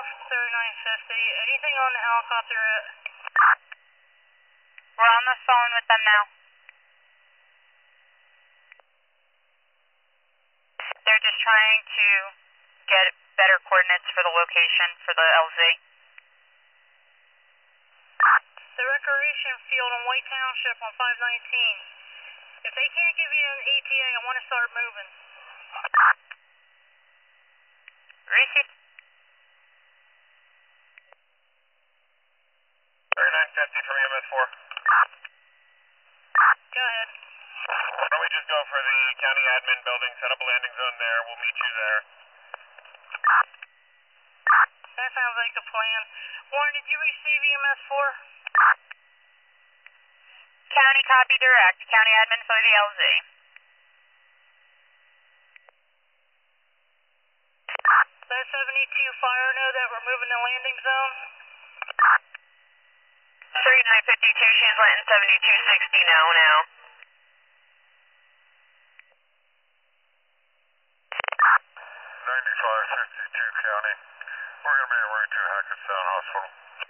from 3950. Anything on the helicopter? We're on the phone with them now. They're just trying to get better coordinates for the location for the LZ. The recreation field in White Township on 519. If they can't give you an ETA, I want to start moving. Receive. 3950 from EMS4. Go ahead. Why don't we just go for the county admin building, set up a landing zone there, we'll meet you there. That sounds like a plan. Warren, did you receive EMS4? County copy direct. County admin for the LZ. That 72 fire know that we're moving the landing zone? 3952, she's letting 7260 know now. 9552 County. We're going to be en route to Hackettstown Hospital.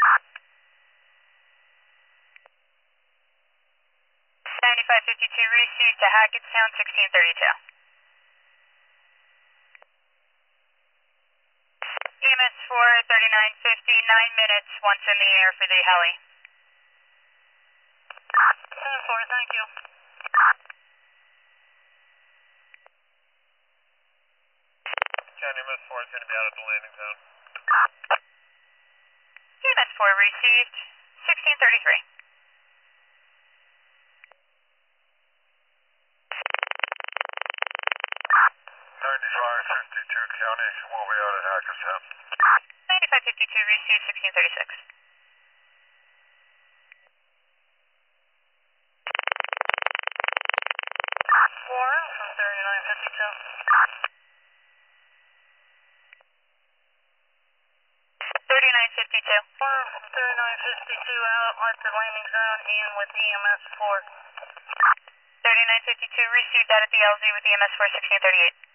9552, receive to Hackettstown 1632. EMS 4, 3950, 9 minutes once in the air for the heli. 10-4, thank you. County EMS4 is going to be out at the landing zone. EMS 4 received 1633. 9552 County, we'll be out at Hackettstown. 9552 received 1636. Warren from 3952. 3952. Warren from 3952 out at the landing zone and with EMS4. 3952 received that at the LZ with EMS 4 1638.